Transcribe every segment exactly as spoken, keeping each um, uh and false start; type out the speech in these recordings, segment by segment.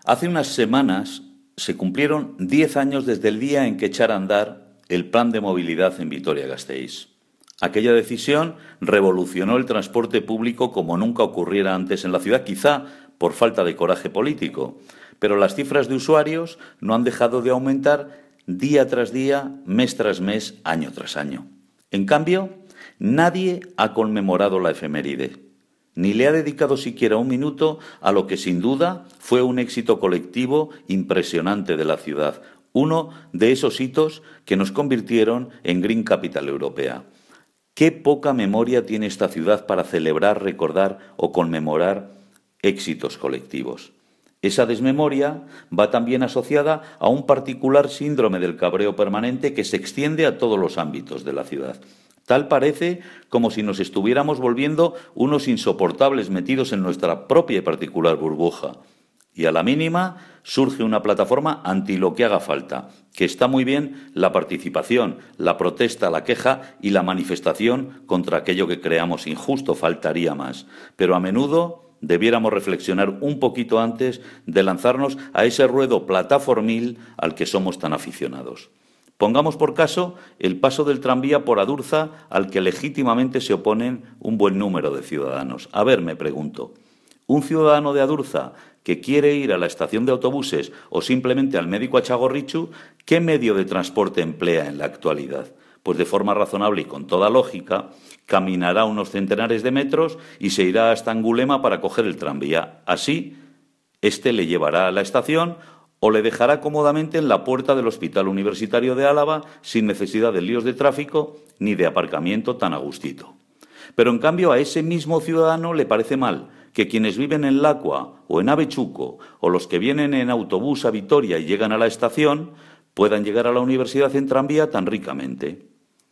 Hace unas semanas se cumplieron diez años desde el día en que echara a andar el plan de movilidad en Vitoria-Gasteiz. Aquella decisión revolucionó el transporte público como nunca ocurriera antes en la ciudad, quizá por falta de coraje político, pero las cifras de usuarios no han dejado de aumentar día tras día, mes tras mes, año tras año. En cambio, nadie ha conmemorado la efeméride, ni le ha dedicado siquiera un minuto a lo que sin duda fue un éxito colectivo impresionante de la ciudad, uno de esos hitos que nos convirtieron en Green Capital Europea. Qué poca memoria tiene esta ciudad para celebrar, recordar o conmemorar éxitos colectivos. Esa desmemoria va también asociada a un particular síndrome del cabreo permanente que se extiende a todos los ámbitos de la ciudad. Tal parece como si nos estuviéramos volviendo unos insoportables metidos en nuestra propia y particular burbuja. Y a la mínima surge una plataforma anti lo que haga falta, que está muy bien la participación, la protesta, la queja y la manifestación contra aquello que creamos injusto, faltaría más. Pero a menudo debiéramos reflexionar un poquito antes de lanzarnos a ese ruedo plataformil al que somos tan aficionados. Pongamos por caso el paso del tranvía por Adurza al que legítimamente se oponen un buen número de ciudadanos. A ver, me pregunto, ¿un ciudadano de Adurza que quiere ir a la estación de autobuses o simplemente al médico a Txagorritxu, qué medio de transporte emplea en la actualidad? Pues de forma razonable y con toda lógica, caminará unos centenares de metros y se irá hasta Angulema para coger el tranvía. Así, este le llevará a la estación o le dejará cómodamente en la puerta del Hospital Universitario de Álava sin necesidad de líos de tráfico ni de aparcamiento tan a gustito. Pero en cambio a ese mismo ciudadano le parece mal que quienes viven en Lacua o en Avechuco o los que vienen en autobús a Vitoria y llegan a la estación puedan llegar a la universidad en tranvía tan ricamente.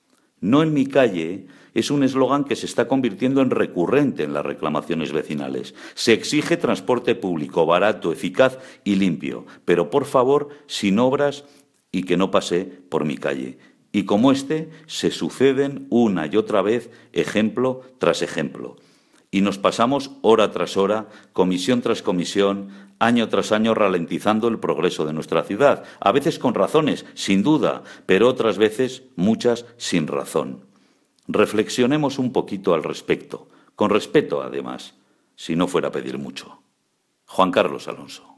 No en mi calle es un eslogan que se está convirtiendo en recurrente en las reclamaciones vecinales. Se exige transporte público barato, eficaz y limpio, pero por favor sin obras y que no pase por mi calle. Y como este, se suceden una y otra vez ejemplo tras ejemplo. Y nos pasamos hora tras hora, comisión tras comisión, año tras año ralentizando el progreso de nuestra ciudad. A veces con razones, sin duda, pero otras veces muchas sin razón. Reflexionemos un poquito al respecto, con respeto además, si no fuera a pedir mucho. Juan Carlos Alonso.